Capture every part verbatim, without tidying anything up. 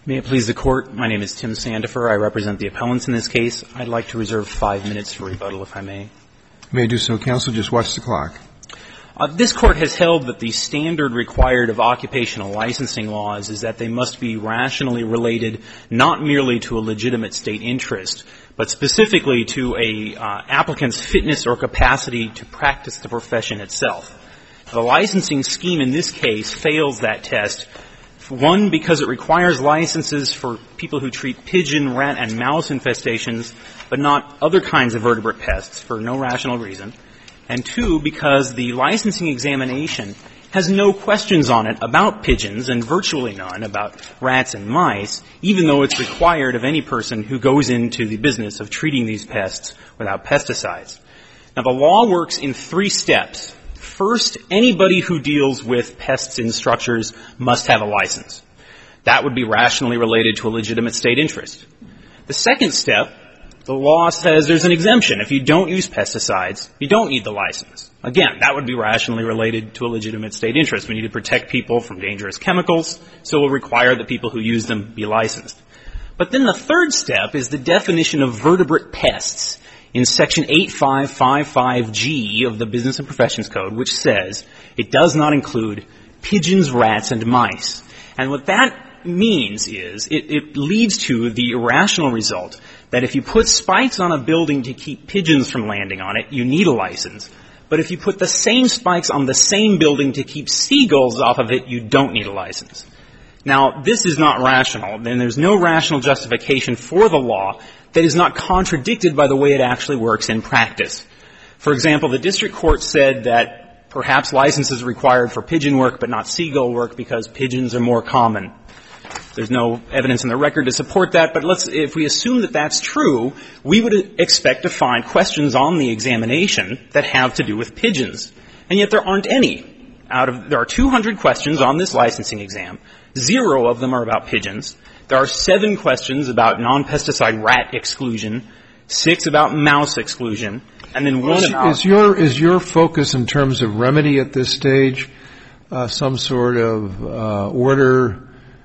May it please the Court, my name is Tim Sandifer. I represent the appellants in this case. I'd like to reserve five minutes for rebuttal, if I may. You may do so, counsel. Just watch the clock. Uh, this Court has held that the standard required of occupational licensing laws is that they must be rationally related not merely to a legitimate state interest, but specifically to a uh, applicant's fitness or capacity to practice the profession itself. The licensing scheme in this case fails that test. One, because it requires licenses for people who treat pigeon, rat, and mouse infestations, but not other kinds of vertebrate pests for no rational reason. And two, because the licensing examination has no questions on it about pigeons and virtually none about rats and mice, even though it's required of any person who goes into the business of treating these pests without pesticides. Now, the law works in three steps. First, anybody who deals with pests in structures must have a license. That would be rationally related to a legitimate state interest. The second step, the law says there's an exemption. If you don't use pesticides, you don't need the license. Again, that would be rationally related to a legitimate state interest. We need to protect people from dangerous chemicals, so we'll require that people who use them be licensed. But then the third step is the definition of vertebrate pests in Section eight five five five G of the Business and Professions Code, which says it does not include pigeons, rats, and mice. And what that means is it, it leads to the irrational result that if you put spikes on a building to keep pigeons from landing on it, you need a license. But if you put the same spikes on the same building to keep seagulls off of it, you don't need a license. Now, this is not rational, and there's no rational justification for the law that is not contradicted by the way it actually works in practice. For example, the district court said that perhaps licenses are required for pigeon work but not seagull work because pigeons are more common. There's no evidence in the record to support that, but let's, if we assume that that's true, we would expect to find questions on the examination that have to do with pigeons. And yet there aren't any. Out of, there are two hundred questions on this licensing exam. Zero of them are about pigeons. There are seven questions about non-pesticide rat exclusion, six about mouse exclusion, and then one is, about... Is your, is your focus in terms of remedy at this stage uh, some sort of uh, order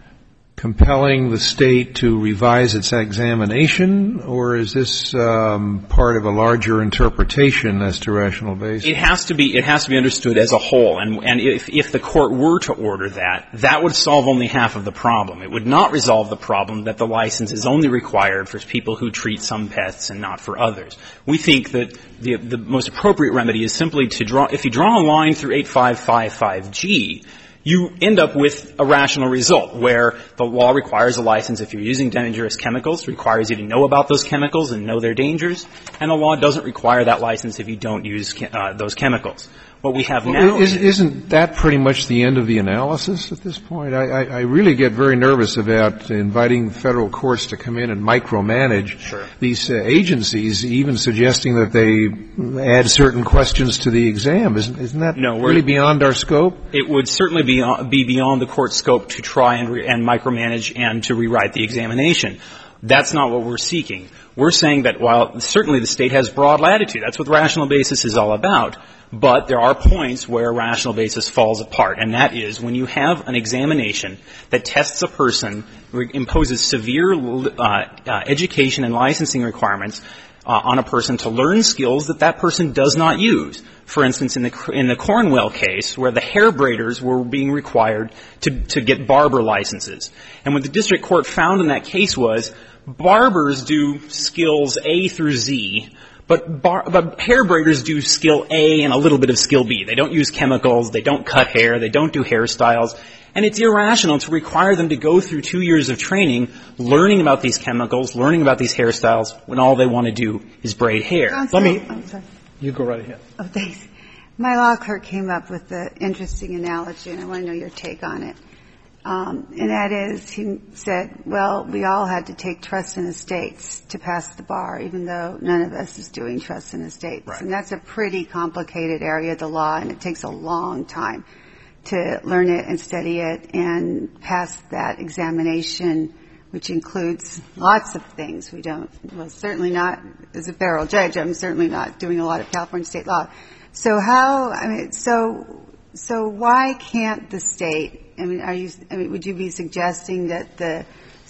compelling the state to revise its examination, or is this um, part of a larger interpretation as to rational basis? It has to be. It has to be understood as a whole, and, and if, if the court were to order that, that would solve only half of the problem. It would not resolve the problem that the license is only required for people who treat some pests and not for others. We think that the, the most appropriate remedy is simply to draw. If you draw a line through eight five five five G. You end up with a rational result where the law requires a license if you're using dangerous chemicals, requires you to know about those chemicals and know their dangers, and the law doesn't require that license if you don't use uh, those chemicals. What we have now well, is, isn't that pretty much the end of the analysis at this point? I, I, I really get very nervous about inviting federal courts to come in and micromanage sure. these uh, agencies, even suggesting that they add certain questions to the exam. Isn't, isn't that no, really beyond our scope? It would certainly be, uh, be beyond the court's scope to try and, re- and micromanage and to rewrite the examination. That's not what we're seeking. We're saying that while certainly the state has broad latitude, that's what rational basis is all about, but there are points where a rational basis falls apart, and that is when you have an examination that tests a person, imposes severe uh, uh, education and licensing requirements uh, on a person to learn skills that that person does not use. For instance, in the in the Cornwell case, where the hair braiders were being required to to get barber licenses, and what the district court found in that case was barbers do skills A through Z, but, bar, but hair braiders do skill A and a little bit of skill B. They don't use chemicals, they don't cut hair, they don't do hairstyles, and it's irrational to require them to go through two years of training learning about these chemicals, learning about these hairstyles, when all they want to do is braid hair. Counsel, Let me... oh, sorry. You go right ahead. Oh, thanks. My law clerk came up with an interesting analogy, and I want to know your take on it. Um, and that is, he said, well, we all had to take trust in estates to pass the bar, even though none of us is doing trust in estates. Right. And that's a pretty complicated area of the law, and it takes a long time to learn it and study it and pass that examination, which includes lots of things. We don't, well, certainly not, as a federal judge, I'm certainly not doing a lot of California state law. So how, I mean, so, so why can't the state, I mean, are you, I mean, would you be suggesting that the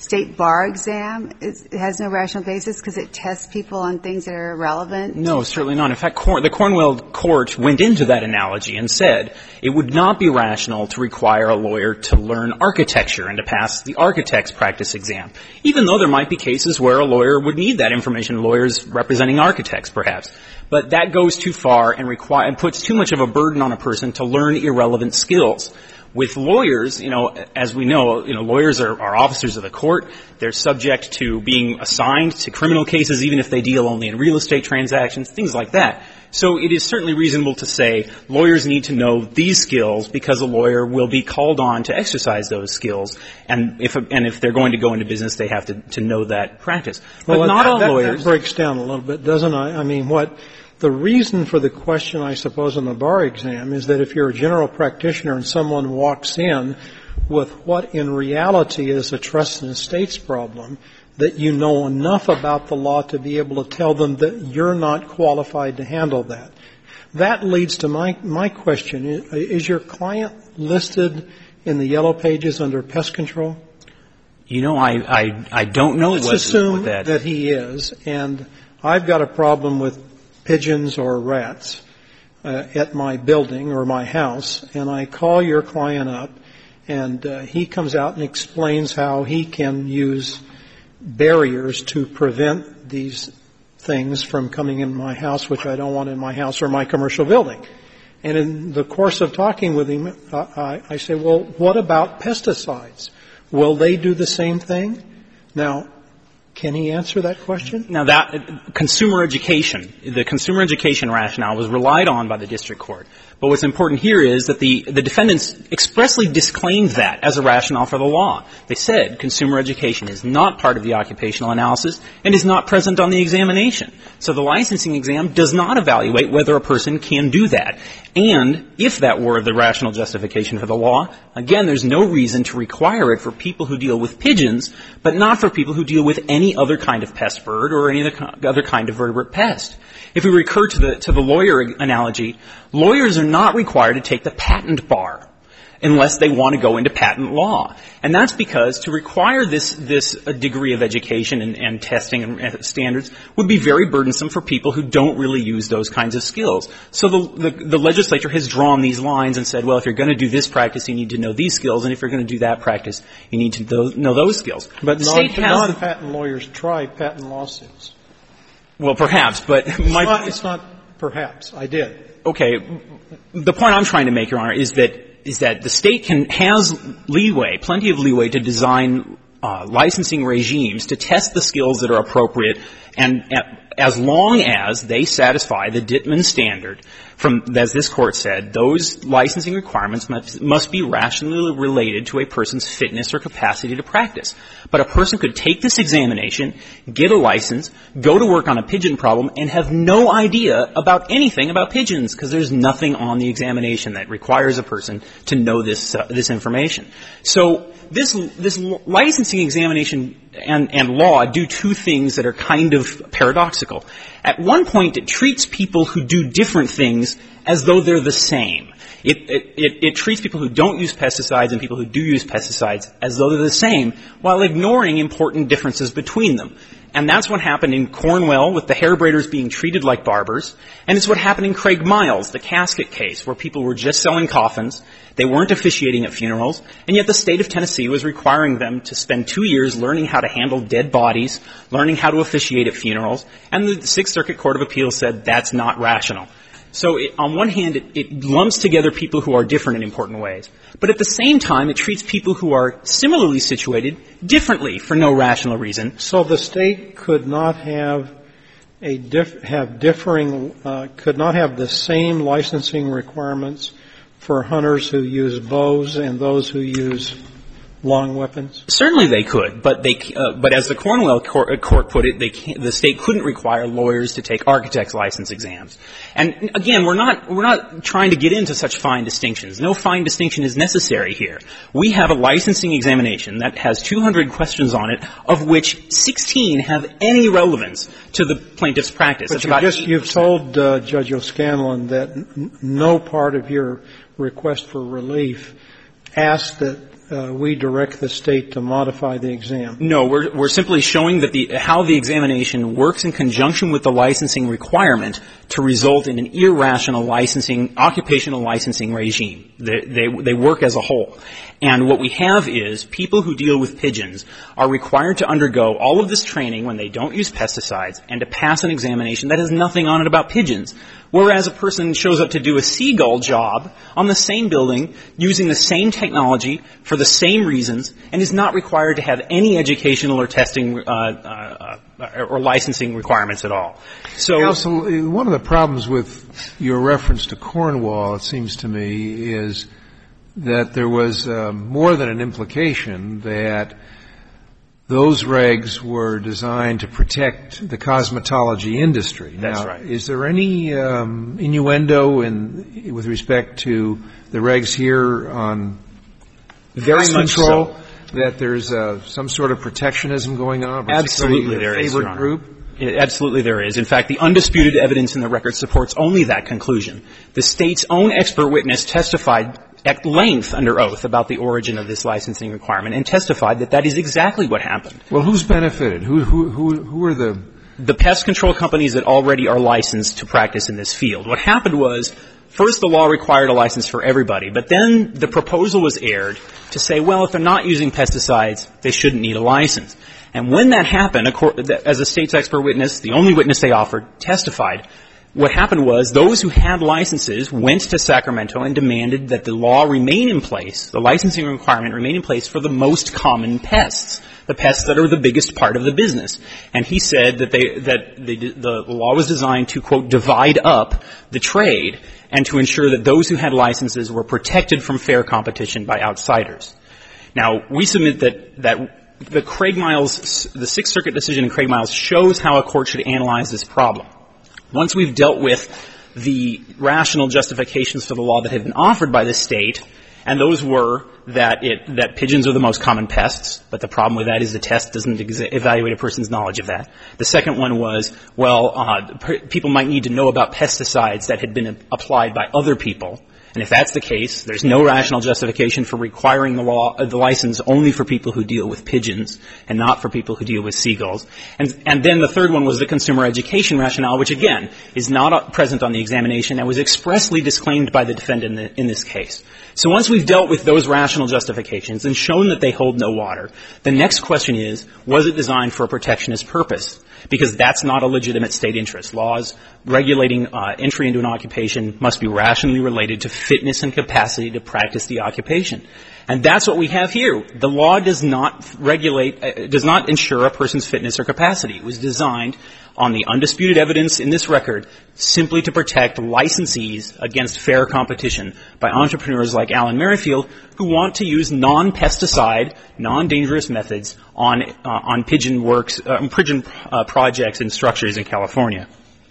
state bar exam is, it has no rational basis because it tests people on things that are irrelevant? No, certainly not. In fact, Corn- the Cornwell court went into that analogy and said it would not be rational to require a lawyer to learn architecture and to pass the architect's practice exam, even though there might be cases where a lawyer would need that information, lawyers representing architects perhaps. But that goes too far and, require, and puts too much of a burden on a person to learn irrelevant skills. With lawyers, you know, as we know, you know, lawyers are, are officers of the court. They're subject to being assigned to criminal cases, even if they deal only in real estate transactions, things like that. So it is certainly reasonable to say lawyers need to know these skills because a lawyer will be called on to exercise those skills. And if, and if they're going to go into business, they have to, to know that practice. But well, not that, all that, lawyers. That breaks down a little bit, doesn't it? I mean, what the reason for the question, I suppose, on the bar exam is that if you're a general practitioner and someone walks in with what in reality is a trust and estates problem, that you know enough about the law to be able to tell them that you're not qualified to handle that. That leads to my, my question. Is your client listed in the yellow pages under pest control? You know, I, I, I don't know Let's what, assume what that. that he is, and I've got a problem with pigeons or rats uh, at my building or my house, and I call your client up, and uh, he comes out and explains how he can use barriers to prevent these things from coming in my house, which I don't want in my house or my commercial building. And in the course of talking with him, uh, I, I say, well, what about pesticides? Will they do the same thing? Now, can he answer that question? Now, that uh, consumer education, the consumer education rationale was relied on by the district court. But what's important here is that the, the defendants expressly disclaimed that as a rationale for the law. They said consumer education is not part of the occupational analysis and is not present on the examination. So the licensing exam does not evaluate whether a person can do that. And if that were the rational justification for the law, again, there's no reason to require it for people who deal with pigeons, but not for people who deal with any other kind of pest bird or any other kind of vertebrate pest. If we recur to the, to the lawyer analogy, lawyers are not required to take the patent bar unless they want to go into patent law. And that's because to require this, this degree of education and, and testing and standards would be very burdensome for people who don't really use those kinds of skills. So the, the, the legislature has drawn these lines and said, well, if you're going to do this practice, you need to know these skills, and if you're going to do that practice, you need to know, know those skills. But the non, state has non-patent lawyers try patent lawsuits. Well, perhaps, but It's, my, not, it's not perhaps. I did. Okay. The point I'm trying to make, Your Honor, is that is that the state can has leeway, plenty of leeway to design uh, licensing regimes to test the skills that are appropriate, and uh, as long as they satisfy the Dittman standard, from as this court said, those licensing requirements must, must be rationally related to a person's fitness or capacity to practice. But a person could take this examination, get a license, go to work on a pigeon problem, and have no idea about anything about pigeons because there's nothing on the examination that requires a person to know this uh, this information. So this this licensing examination and, and law do two things that are kind of paradoxical. At one point, it treats people who do different things as though they're the same. It, it, it, it treats people who don't use pesticides and people who do use pesticides as though they're the same, while ignoring important differences between them. And that's what happened in Cornwell with the hair braiders being treated like barbers. And it's what happened in Craig Miles, the casket case, where people were just selling coffins. They weren't officiating at funerals. And yet the state of Tennessee was requiring them to spend two years learning how to handle dead bodies, learning how to officiate at funerals. And the Sixth Circuit Court of Appeals said that's not rational. So it, on one hand, it, it lumps together people who are different in important ways. But at the same time, it treats people who are similarly situated differently for no rational reason. So the state could not have a diff, have differing, uh, could not have the same licensing requirements for hunters who use bows and those who use long weapons? Certainly they could, but they, uh, but as the Cornwell court, court put it, they can't, the state couldn't require lawyers to take architects' license exams. And again, we're not, we're not trying to get into such fine distinctions. No fine distinction is necessary here. We have a licensing examination that has two hundred questions on it, of which sixteen have any relevance to the plaintiff's practice. But you just, you've told uh, Judge O'Scanlan that n- no part of your request for relief asked that uh, we direct the state to modify the exam. No, we're, we're simply showing that the, how the examination works in conjunction with the licensing requirement to result in an irrational licensing, occupational licensing regime. They, they, they work as a whole. And what we have is people who deal with pigeons are required to undergo all of this training when they don't use pesticides and to pass an examination that has nothing on it about pigeons. Whereas a person shows up to do a seagull job on the same building using the same technology for the same reasons and is not required to have any educational or testing uh, uh, uh, or licensing requirements at all. So, Counsel, one of the problems with your reference to Cornwall, it seems to me, is that there was uh, more than an implication that those regs were designed to protect the cosmetology industry. That's now, right. Is there any um, innuendo in, with respect to the regs here on very pest much control so. that there's uh, some sort of protectionism going on? Absolutely there is, Your Honor. Group? It, absolutely there is. In fact, the undisputed evidence in the record supports only that conclusion. The state's own expert witness testified at length under oath about the origin of this licensing requirement and testified that that is exactly what happened. Well, who's benefited? Who, who, who, who are the... The pest control companies that already are licensed to practice in this field. What happened was, first the law required a license for everybody, but then the proposal was aired to say, well, if they're not using pesticides, they shouldn't need a license. And when that happened, as a state's expert witness, the only witness they offered, testified, what happened was those who had licenses went to Sacramento and demanded that the law remain in place, the licensing requirement remain in place for the most common pests, the pests that are the biggest part of the business. And he said that they, that the, the law was designed to, quote, divide up the trade and to ensure that those who had licenses were protected from fair competition by outsiders. Now, we submit that, that the Craig Miles, the Sixth Circuit decision in Craig Miles shows how a court should analyze this problem. Once we've dealt with the rational justifications for the law that had been offered by the state, and those were that it, that pigeons are the most common pests, but the problem with that is the test doesn't exa- evaluate a person's knowledge of that. The second one was, well, uh, p- people might need to know about pesticides that had been applied by other people. And if that's the case, there's no rational justification for requiring the law, uh, the license only for people who deal with pigeons and not for people who deal with seagulls. And, and then the third one was the consumer education rationale, which again is not uh, present on the examination and was expressly disclaimed by the defendant in, the, in this case. So once we've dealt with those rational justifications and shown that they hold no water, the next question is, was it designed for a protectionist purpose? Because that's not a legitimate state interest. Laws regulating uh, entry into an occupation must be rationally related to fitness and capacity to practice the occupation. And that's what we have here. The law does not regulate, uh, does not ensure a person's fitness or capacity. It was designed on the undisputed evidence in this record simply to protect licensees against fair competition by entrepreneurs like Alan Merrifield who want to use non-pesticide, non-dangerous methods on, uh, on pigeon works, uh, pigeon uh, projects and structures in California.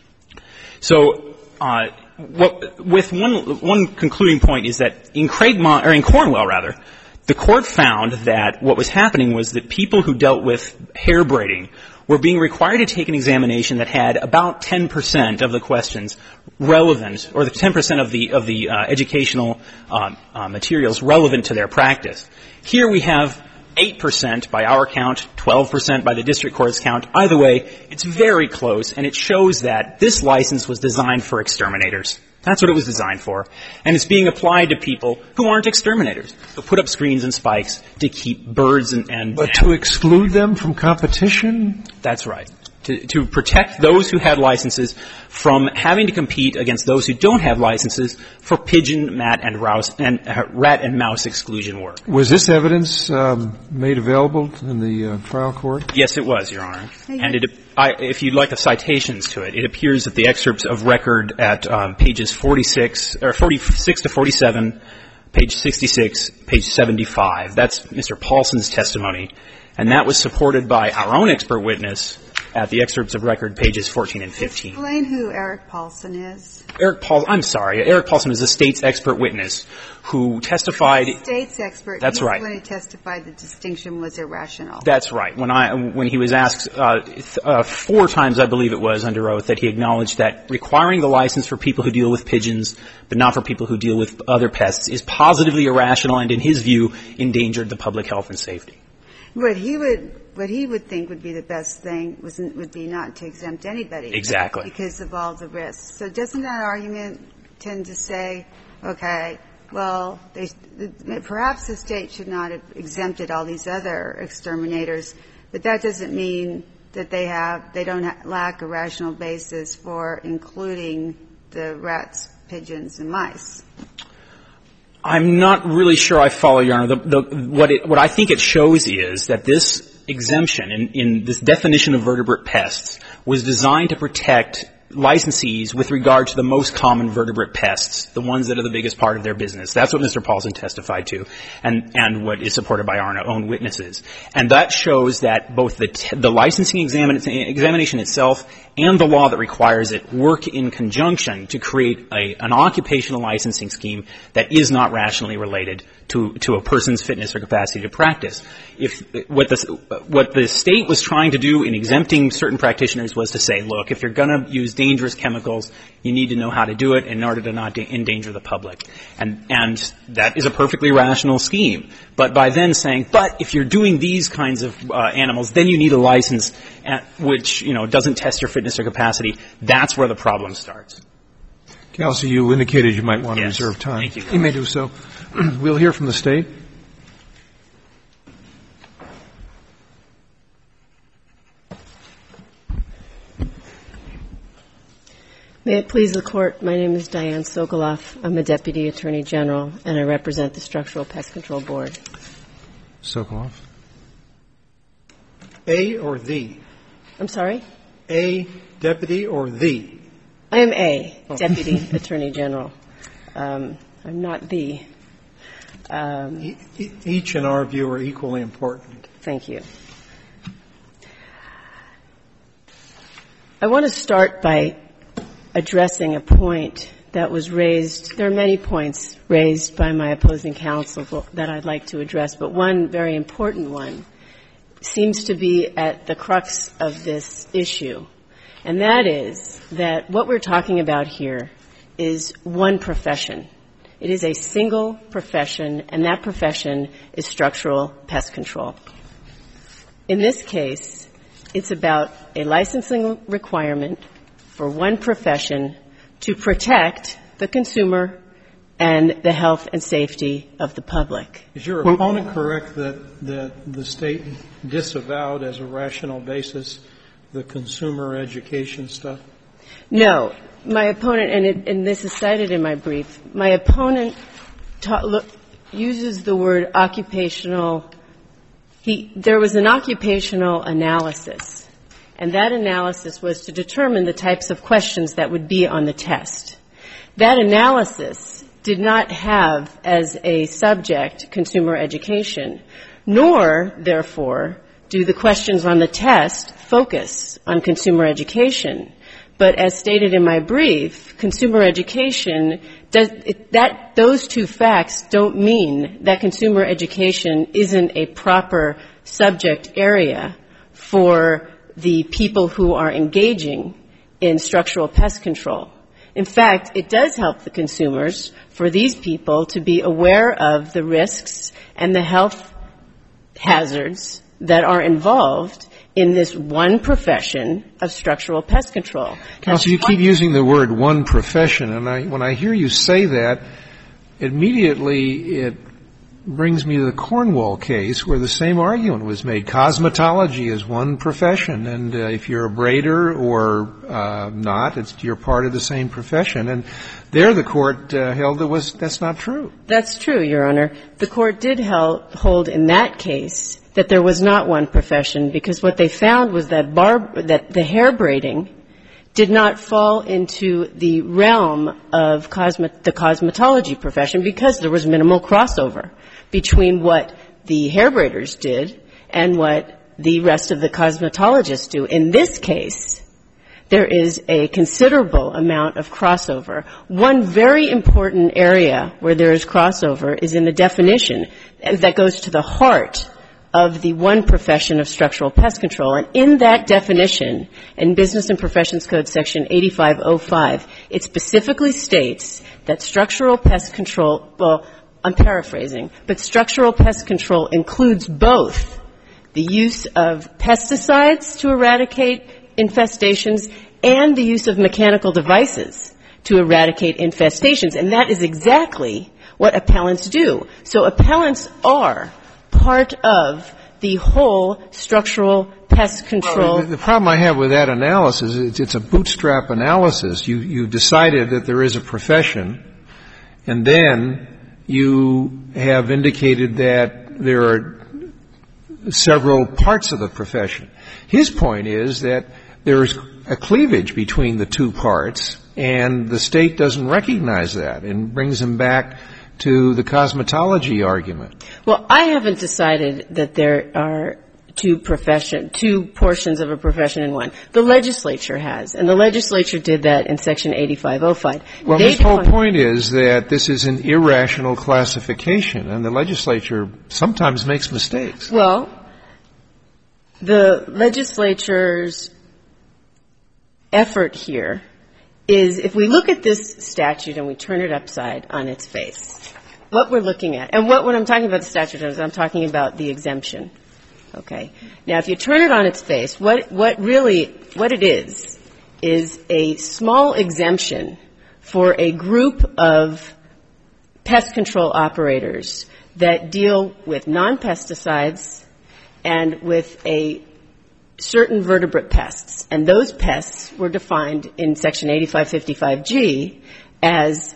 So, uh, What, with one, one concluding point is that in Craig, Mon- or in Cornwell rather, the court found that what was happening was that people who dealt with hair braiding were being required to take an examination that had about ten percent of the questions relevant, or the ten percent of the of the uh, educational uh, uh, materials relevant to their practice. Here we have eight percent by our count, twelve percent by the district court's count. Either way, it's very close, and it shows that this license was designed for exterminators. That's what it was designed for. And it's being applied to people who aren't exterminators, who put up screens and spikes to keep birds and... and but to exclude them from competition? That's right. To, to protect those who had licenses from having to compete against those who don't have licenses for pigeon, mat, and, rouse, and uh, rat and mouse exclusion work. Was this evidence um, made available in the uh, trial court? Yes, it was, Your Honor. And it, I, if you'd like the citations to it, it appears that the excerpts of record at um, pages forty-six or forty-six to forty-seven, page sixty-six, page seventy-five. That's Mister Paulson's testimony, and that was supported by our own expert witness, at the excerpts of record, pages fourteen and fifteen. Explain who Eric Paulson is. Eric Paul, I'm sorry, Eric Paulson is a state's expert witness who testified. State's expert. That's he right. When he testified, the distinction was irrational. That's right. When I, when he was asked uh, th- uh, four times, I believe it was under oath, that he acknowledged that requiring the license for people who deal with pigeons, but not for people who deal with other pests, is positively irrational and, in his view, endangered the public health and safety. What he would. What he would think would be the best thing was, would be not to exempt anybody. Exactly. Because of all the risks. So doesn't that argument tend to say, okay, well, they, perhaps the state should not have exempted all these other exterminators, but that doesn't mean that they have, they don't have, lack a rational basis for including the rats, pigeons, and mice. I'm not really sure I follow, Your Honor. The, the, what, it, what I think it shows is that this exemption in, in this definition of vertebrate pests was designed to protect licensees with regard to the most common vertebrate pests, the ones that are the biggest part of their business. That's what Mister Paulson testified to, and, and what is supported by our own witnesses. And that shows that both the, t- the licensing examin- examination itself and the law that requires it work in conjunction to create a, an occupational licensing scheme that is not rationally related to, to a person's fitness or capacity to practice. If what the, what the state was trying to do in exempting certain practitioners was to say, look, if you're going to use dangerous chemicals, you need to know how to do it in order to not de- endanger the public. And, and that is a perfectly rational scheme. But by then saying, but if you're doing these kinds of uh, animals, then you need a license at, which, you know, doesn't test your fitness or capacity, that's where the problem starts. Kelsey, you indicated you might want to yes. reserve time. Thank you. You may do so. We'll hear from the state. May it please the Court, my name is Diane Sokoloff. I'm a Deputy Attorney General, and I represent the Structural Pest Control Board. Sokoloff. A or the? I'm sorry? A deputy or the? I am a oh. Deputy Attorney General. Um, I'm not the. Um, e- each, in our view, are equally important. Thank you. I want to start by addressing a point that was raised. There are many points raised by my opposing counsel that I'd like to address, but one very important one seems to be at the crux of this issue, and that is that what we're talking about here is one profession. It is a single profession, and that profession is structural pest control. In this case, it's about a licensing requirement for one profession to protect the consumer and the health and safety of the public. Is your opponent correct that, that the state disavowed as a rational basis the consumer education stuff? No. My opponent, and, it, and this is cited in my brief, my opponent ta- look, uses the word occupational. He, there was an occupational analysis, and that analysis was to determine the types of questions that would be on the test. That analysis did not have as a subject consumer education, nor, therefore, do the questions on the test focus on consumer education. But as stated in my brief, consumer education, does, it, that, those two facts don't mean that consumer education isn't a proper subject area for the people who are engaging in structural pest control. In fact, it does help the consumers for these people to be aware of the risks and the health hazards that are involved in this one profession of structural pest control. Counsel, you keep using the word one profession, and I, when I hear you say that, immediately it brings me to the Cornwall case where the same argument was made. Cosmetology is one profession, and uh, if you're a braider or uh, not, it's, you're part of the same profession. And there the court uh, held that was that's not true. That's true, Your Honor. The court did held, hold in that case that there was not one profession, because what they found was that barb, that the hair braiding did not fall into the realm of cosmet, the cosmetology profession, because there was minimal crossover between what the hair braiders did and what the rest of the cosmetologists do. In this case, there is a considerable amount of crossover. One very important area where there is crossover is in the definition that goes to the heart of the one profession of structural pest control. And in that definition, in Business and Professions Code section eighty-five oh five, it specifically states that structural pest control, well, I'm paraphrasing, but structural pest control includes both the use of pesticides to eradicate infestations and the use of mechanical devices to eradicate infestations. And that is exactly what appellants do. So appellants are part of the whole structural pest control. Well, the problem I have with that analysis is it's a bootstrap analysis. You, you decided that there is a profession, and then you have indicated that there are several parts of the profession. His point is that there is a cleavage between the two parts, and the state doesn't recognize that and brings him back to the cosmetology argument. Well, I haven't decided that there are two profession, two portions of a profession in one. The legislature has, and the legislature did that in section eighty-five oh five. Well, they his whole point is that this is an irrational classification, and the legislature sometimes makes mistakes. Well, the legislature's effort here is, if we look at this statute and we turn it upside on its face, what we're looking at, and what when I'm talking about the statute is I'm talking about the exemption. Okay. Now, if you turn it on its face, what what really what it is is a small exemption for a group of pest control operators that deal with non-pesticides and with a certain vertebrate pests. And those pests were defined in section eighty-five fifty-five G as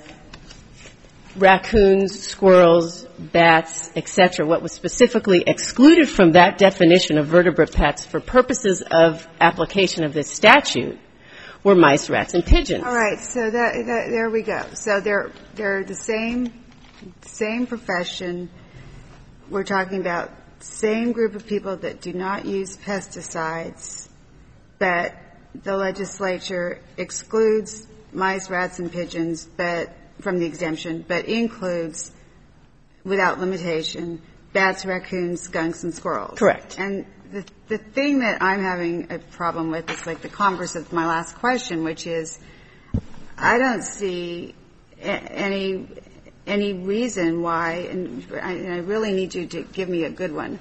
raccoons, squirrels, bats, et cetera. What was specifically excluded from that definition of vertebrate pets for purposes of application of this statute were mice, rats, and pigeons. All right, so that, that, there we go. So they're they're the same same profession. We're talking about same group of people that do not use pesticides, but the legislature excludes mice, rats, and pigeons, but from the exemption, but includes, without limitation, bats, raccoons, skunks, and squirrels. Correct. And the the thing that I'm having a problem with is like the converse of my last question, which is I don't see a- any any reason why, and I, and I really need you to give me a good one,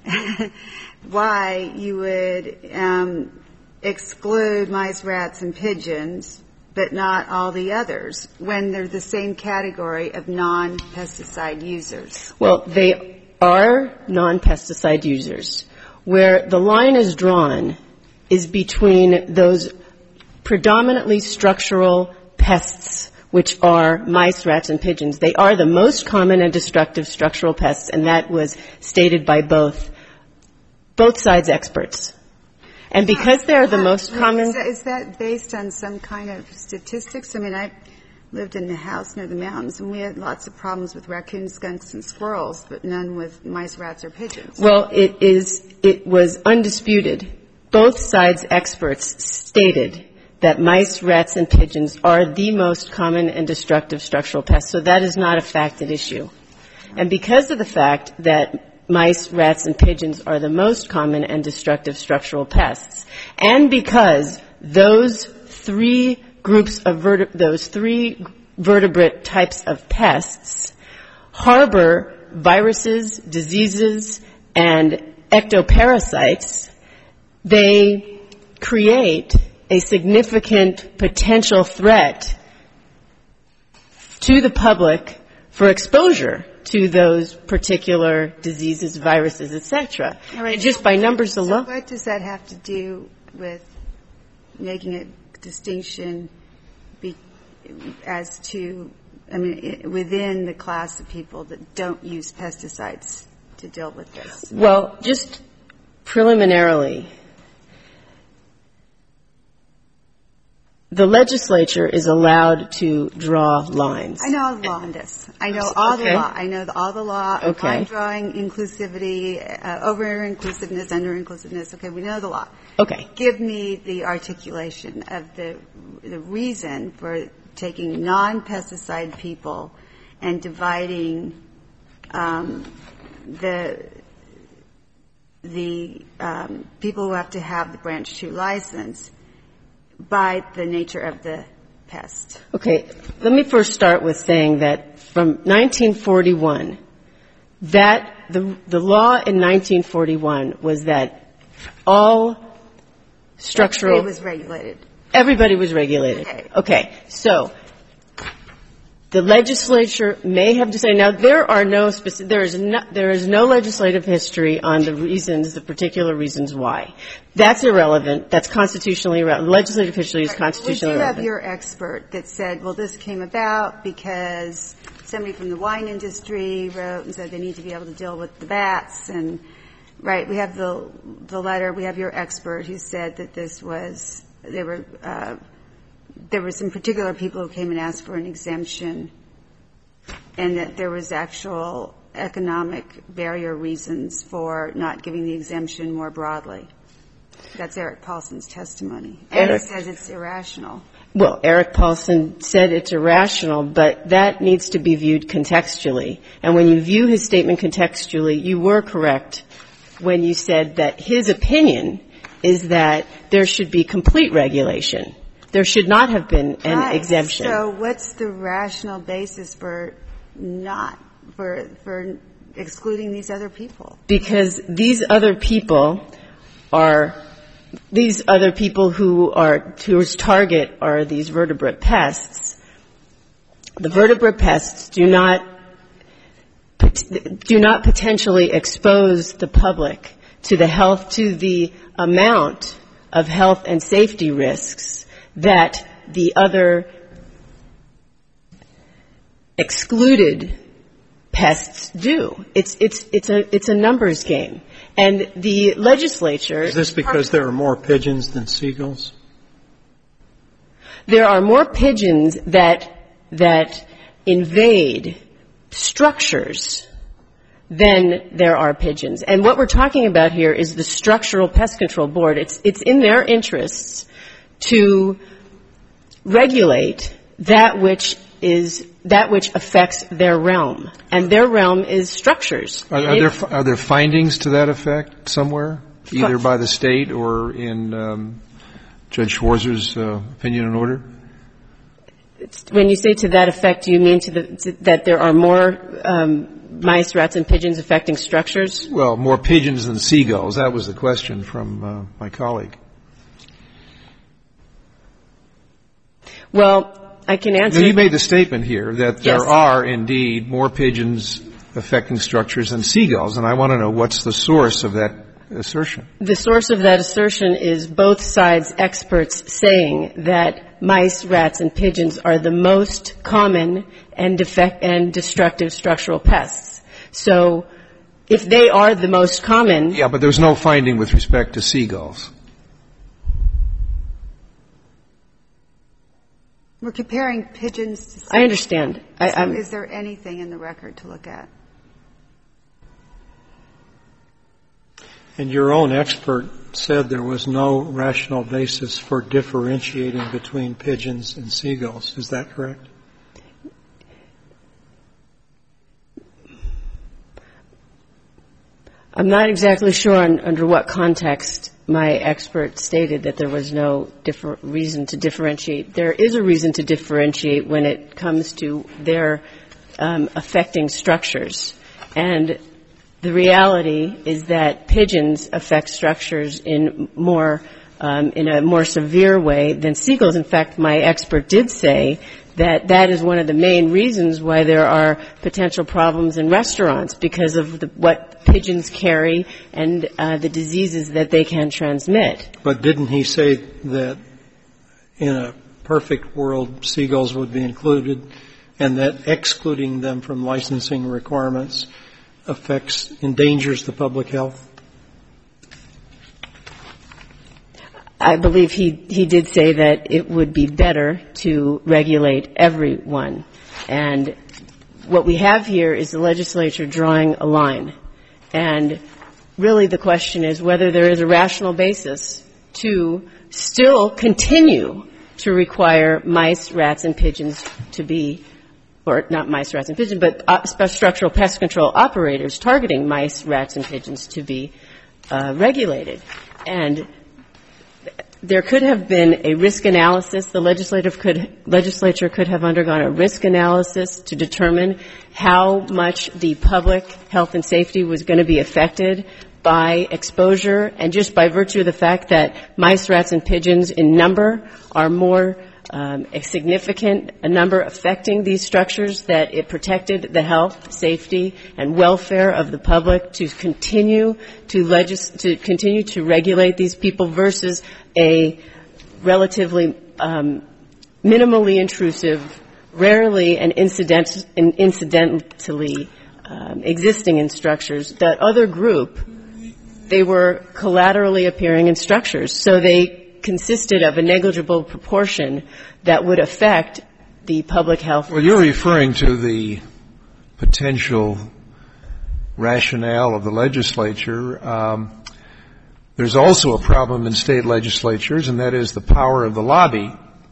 why you would um, exclude mice, rats, and pigeons, but not all the others, when they're the same category of non-pesticide users. Well, they are non-pesticide users. Where the line is drawn is between those predominantly structural pests, which are mice, rats, and pigeons. They are the most common and destructive structural pests, and that was stated by both both sides' experts. And because they're the most common... Is that, is that based on some kind of statistics? I mean, I lived in a house near the mountains, and we had lots of problems with raccoons, skunks, and squirrels, but none with mice, rats, or pigeons. Well, it is. It was undisputed. Both sides' experts stated that mice, rats, and pigeons are the most common and destructive structural pests, so that is not a fact at issue. And because of the fact that mice, rats, and pigeons are the most common and destructive structural pests, and because those three groups of verte- those three vertebrate types of pests harbor viruses, diseases, and ectoparasites, they create a significant potential threat to the public for exposure to those particular diseases, viruses, et cetera. All right. Just by numbers so alone. What does that have to do with making a distinction be, as to, I mean, within the class of people that don't use pesticides to deal with this? Well, just preliminarily, the legislature is allowed to draw lines. I know all the law on this. I know all Okay. the law. I know the, all the law. Okay. I'm drawing inclusivity, uh, over-inclusiveness, under-inclusiveness. Okay, we know the law. Okay. Give me the articulation of the the reason for taking non-pesticide people and dividing um, the the um, people who have to have the branch two license by the nature of the pest. Okay. Let me first start with saying that from nineteen forty-one, that the the law in nineteen forty-one was that all structural It was regulated. everybody was regulated. Okay. Okay. So the legislature may have decided. Now there are no specific. There is no there is no legislative history on the reasons, the particular reasons why. That's irrelevant. That's constitutionally irrelevant. Legislative history is constitutionally We do irrelevant. have your expert that said, well, this came about because somebody from the wine industry wrote and said they need to be able to deal with the bats. And, right, we have the the letter. We have your expert who said that this was, they were, uh, there were some particular people who came and asked for an exemption and that there was actual economic barrier reasons for not giving the exemption more broadly. That's Eric Paulson's testimony. And Eric- he says it's irrational. Well, Eric Paulson said it's irrational, but that needs to be viewed contextually. And when you view his statement contextually, you were correct when you said that his opinion is that there should be complete regulation. There should not have been an Right. exemption. So what's the rational basis for not, for, for excluding these other people? Because these other people are, these other people who are, whose target are these vertebrate pests. The vertebrate pests do not, do not potentially expose the public to the health, to the amount of health and safety risks that the other excluded pests do. It's, it's, it's a, it's a numbers game. And the legislature. Is this because there are more pigeons than seagulls? There are more pigeons that, that invade structures than there are pigeons. And what we're talking about here is the Structural Pest Control Board. It's, it's in their interests to regulate that which is, that which affects their realm. And their realm is structures. Are, are, there, are there findings to that effect somewhere, either by the state or in um, Judge Schwarzer's uh, opinion and order? It's, when you say to that effect, do you mean to the, to, that there are more um, mice, rats, and pigeons affecting structures? Well, more pigeons than seagulls. That was the question from uh, my colleague. Well, I can answer. Now, you made the statement here that there Yes. are indeed more pigeons affecting structures than seagulls, and I want to know what's the source of that assertion. The source of that assertion is both sides' experts saying that mice, rats, and pigeons are the most common and defect and destructive structural pests. So, if they are the most common, Yeah, but there's no finding with respect to seagulls. We're comparing pigeons to seagulls. I understand. I, So I'm, is there anything in the record to look at? And your own expert said there was no rational basis for differentiating between pigeons and seagulls. Is that correct? I'm not exactly sure on, under what context my expert stated that there was no differ, reason to differentiate. There is a reason to differentiate when it comes to their um, affecting structures. And the reality is that pigeons affect structures in more, um, in a more severe way than seagulls. In fact, my expert did say that that is one of the main reasons why there are potential problems in restaurants, because of the, what pigeons carry and uh, the diseases that they can transmit. But didn't he say that in a perfect world, seagulls would be included, and that excluding them from licensing requirements affects, endangers the public health? I believe he, he did say that it would be better to regulate everyone. And what we have here is the legislature drawing a line. And really the question is whether there is a rational basis to still continue to require mice, rats, and pigeons to be, or not mice, rats, and pigeons, but uh, structural pest control operators targeting mice, rats, and pigeons to be uh, regulated. And there could have been a risk analysis. The legislative could, legislature could have undergone a risk analysis to determine how much the public health and safety was going to be affected by exposure, and just by virtue of the fact that mice, rats, and pigeons in number are more um, a significant a number affecting these structures, that it protected the health, safety, and welfare of the public to continue to legis- to continue to regulate these people versus a relatively um, minimally intrusive, rarely and incident- and incidentally um, existing in structures. That other group, they were collaterally appearing in structures, so they consisted of a negligible proportion that would affect the public health. Well, you're referring to the potential rationale of the legislature. Um, there's also a problem in state legislatures, and that is the power of the lobby.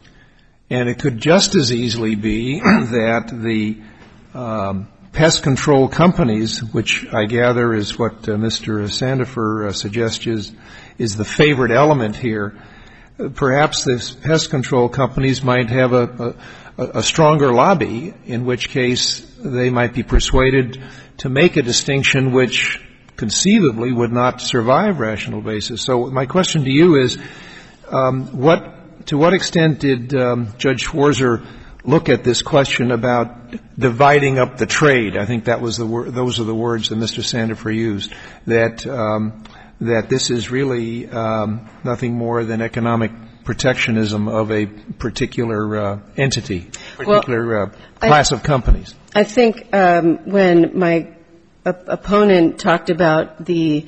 And it could just as easily be that the um, pest control companies, which I gather is what uh, Mister Sandifer uh, suggests is, is the favorite element here, uh, perhaps the pest control companies might have a, a, a stronger lobby, in which case they might be persuaded to make a distinction which conceivably would not survive rational basis. So my question to you is, um, what, to what extent did um, Judge Schwarzer look at this question about dividing up the trade? I think that was the wor- those are the words that Mister Sandifer used, that um, that this is really um, nothing more than economic protectionism of a particular uh, entity, particular well, uh, class I, of companies. I think um, when my op- opponent talked about the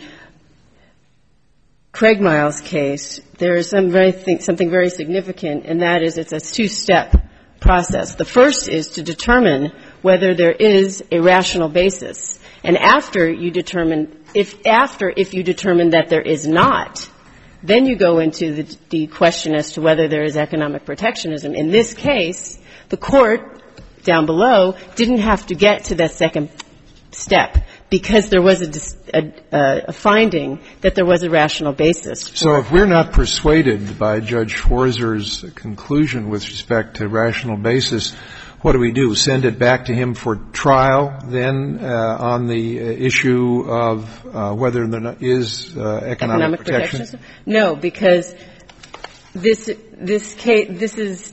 Craig Miles case, there is some very th- something very significant, and that is it's a two-step process. The first is to determine whether there is a rational basis. And after you determine, if after if you determine that there is not, then you go into the, the question as to whether there is economic protectionism. In this case, the court down below didn't have to get to that second step because there was a, a, a finding that there was a rational basis. So if we're not persuaded by Judge Schwarzer's conclusion with respect to rational basis, what do we do? Send it back to him for trial then uh, on the issue of uh, whether there is uh, economic, economic protection? protectionism? No, because this this case this is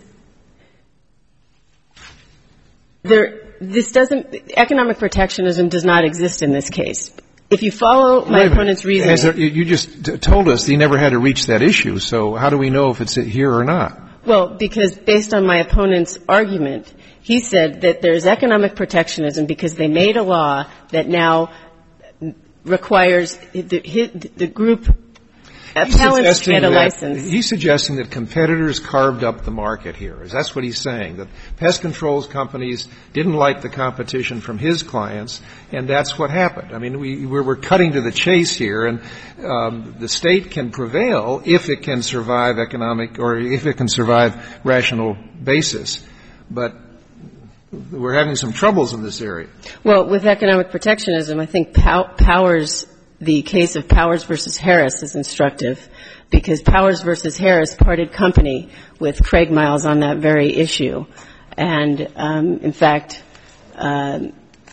there. This doesn't, economic protectionism does not exist in this case. If you follow my opponent's reasoning. There, you just t- told us he never had to reach that issue, so how do we know if it's here or not? Well, because based on my opponent's argument, he said that there's economic protectionism because they made a law that now requires the, the group appellants to get a license. He's suggesting that competitors carved up the market here. That's what he's saying, that pest control companies didn't like the competition from his clients, and that's what happened. I mean, we, we're cutting to the chase here, and um, the state can prevail if it can survive economic or if it can survive rational basis. But we're having some troubles in this area. Well, with economic protectionism, I think pow- Powers the case of Powers versus Harris is instructive because Powers versus Harris parted company with Craig Miles on that very issue. And, um, in fact, um,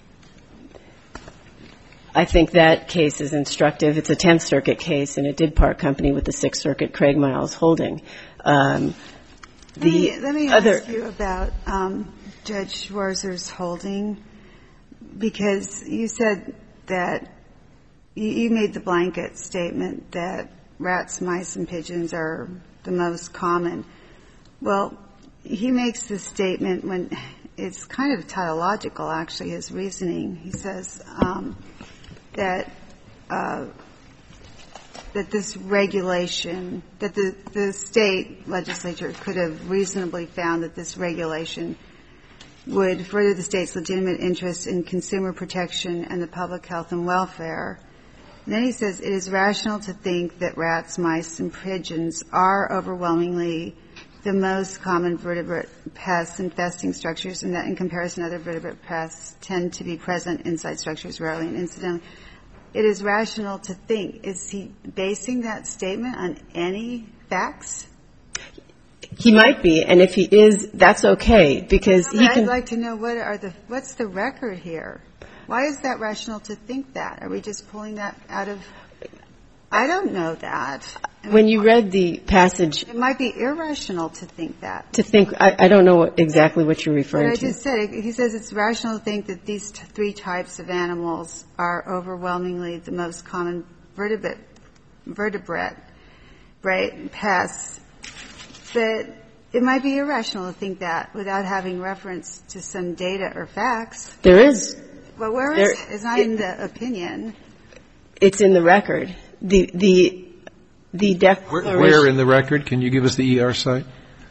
I think that case is instructive. It's a Tenth Circuit case, and it did part company with the Sixth Circuit Craig Miles holding. Um, the let me, let me other ask you about um, Judge Schwarzer's holding, because you said that you made the blanket statement that rats, mice, and pigeons are the most common. Well, he makes this statement when it's kind of tautological, actually, his reasoning. He says um, that uh, that this regulation, that the, the state legislature could have reasonably found that this regulation would further the state's legitimate interest in consumer protection and the public health and welfare. And then he says, it is rational to think that rats, mice, and pigeons are overwhelmingly the most common vertebrate pests infesting structures, and that in comparison other vertebrate pests tend to be present inside structures rarely and incidentally. It is rational to think. Is he basing that statement on any facts? He might be, and if he is, that's okay, because well, he I'd can... I'd like to know what are the, what's the record here? Why is that rational to think that? Are we just pulling that out of... I don't know that. I mean, when you read the passage... It might be irrational to think that. To think, I, I don't know what, exactly what you're referring what to. I just said, he says it's rational to think that these t- three types of animals are overwhelmingly the most common vertebrate, vertebrate, right, pests. But it might be irrational to think that without having reference to some data or facts. There is. Well, where there, is it? It's not it, in the opinion. It's in the record. The the the declaration. Where, where in the record? Can you give us the E R site?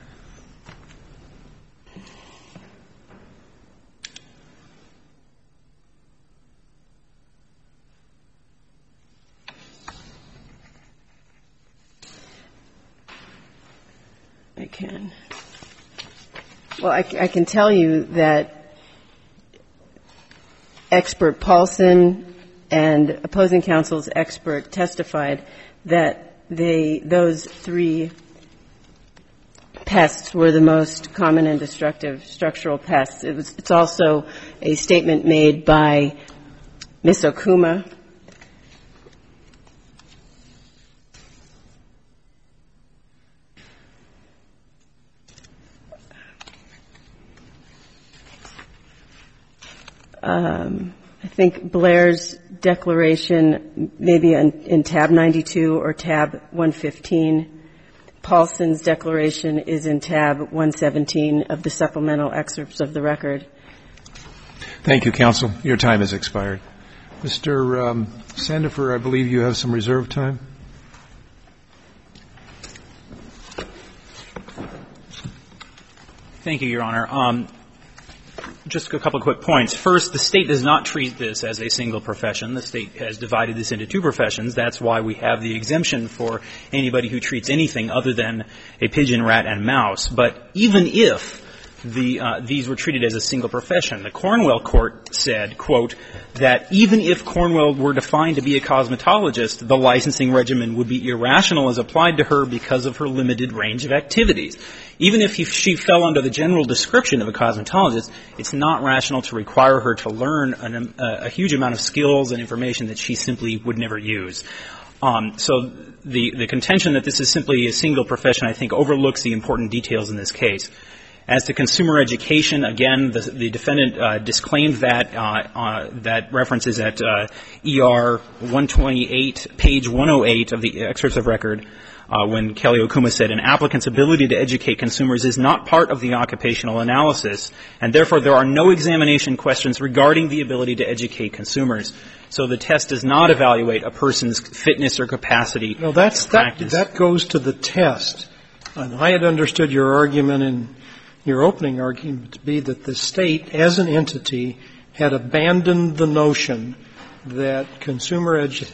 I can. Well, I, I can tell you that expert Paulson and opposing counsel's expert testified that they, those three pests were the most common and destructive structural pests. It was, it's also a statement made by Miz Okuma. Um, I think Blair's declaration maybe in, in tab ninety-two or tab one fifteen. Paulson's declaration is in tab one seventeen of the supplemental excerpts of the record. Thank you, counsel. Your time has expired. Mister Um, Sandifer, I believe you have some reserve time. Thank you, Your Honor. Um, Just a couple of quick points. First, the state does not treat this as a single profession. The state has divided this into two professions. That's why we have the exemption for anybody who treats anything other than a pigeon, rat, and mouse. But even if the uh, these were treated as a single profession, the Cornwell court said, quote, that even if Cornwell were defined to be a cosmetologist, the licensing regimen would be irrational as applied to her because of her limited range of activities. Even if he, she fell under the general description of a cosmetologist, it's not rational to require her to learn an, a, a huge amount of skills and information that she simply would never use. Um, so the, the contention that this is simply a single profession, I think, overlooks the important details in this case. As to consumer education, again, the, the defendant uh, disclaimed that. Uh, uh, that reference is at uh, E R one twenty-eight, page one oh eight of the excerpts of record, uh, when Kelly Okuma said, an applicant's ability to educate consumers is not part of the occupational analysis, and therefore there are no examination questions regarding the ability to educate consumers. So the test does not evaluate a person's fitness or capacity no, that's, to practice. That, that goes to the test. And I had understood your argument in your opening argument to be that the state, as an entity, had abandoned the notion that consumer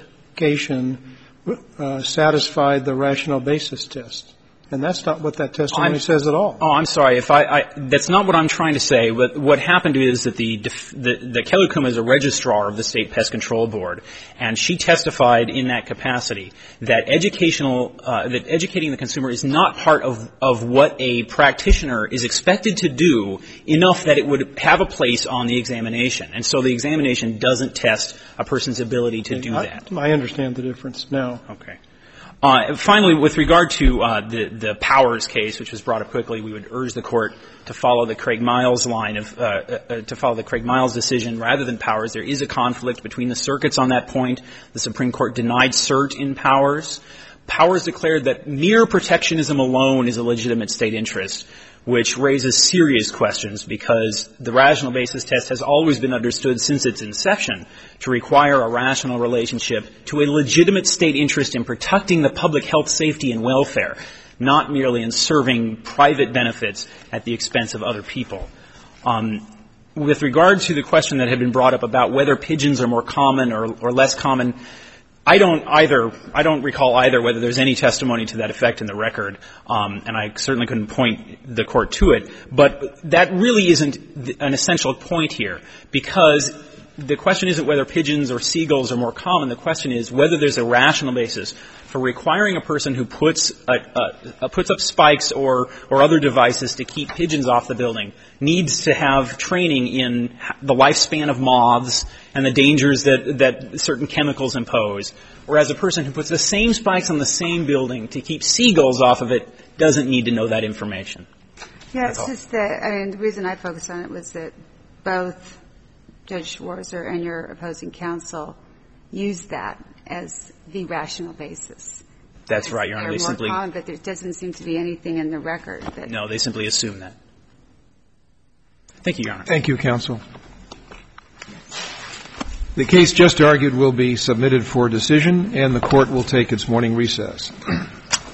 education uh, satisfied the rational basis test. And that's not what that testimony I'm, says at all. Oh, I'm sorry. If I, I, that's not what I'm trying to say. What, what happened is that the, the, the Kelly Okuma is a registrar of the State Pest Control Board, and she testified in that capacity that educational, uh, that educating the consumer is not part of, of what a practitioner is expected to do enough that it would have a place on the examination. And so the examination doesn't test a person's ability to do I, that. I understand the difference now. Okay. Uh, finally, with regard to uh, the, the Powers case, which was brought up quickly, we would urge the court to follow the Craig Miles line of uh, uh, to follow the Craig Miles decision rather than Powers. There is a conflict between the circuits on that point. The Supreme Court denied cert in Powers. Powers declared that mere protectionism alone is a legitimate state interest, which raises serious questions because the rational basis test has always been understood since its inception to require a rational relationship to a legitimate state interest in protecting the public health, safety, and welfare, not merely in serving private benefits at the expense of other people. Um, with regard to the question that had been brought up about whether pigeons are more common or, or less common, I don't either, I don't recall either whether there's any testimony to that effect in the record, um, and I certainly couldn't point the court to it, but that really isn't an essential point here, because the question isn't whether pigeons or seagulls are more common. The question is whether there's a rational basis for requiring a person who puts a, a, a puts up spikes or or other devices to keep pigeons off the building needs to have training in the lifespan of moths and the dangers that that certain chemicals impose, whereas a person who puts the same spikes on the same building to keep seagulls off of it doesn't need to know that information. Yeah, it's just that, I mean, the reason I focused on it was that both Judge Schwarzer and your opposing counsel use that as the rational basis. That's right, Your Honor. They more simply common, but there doesn't seem to be anything in the record that. No, they simply assume that. Thank you, Your Honor. Thank you, counsel. The case just argued will be submitted for decision, and the court will take its morning recess.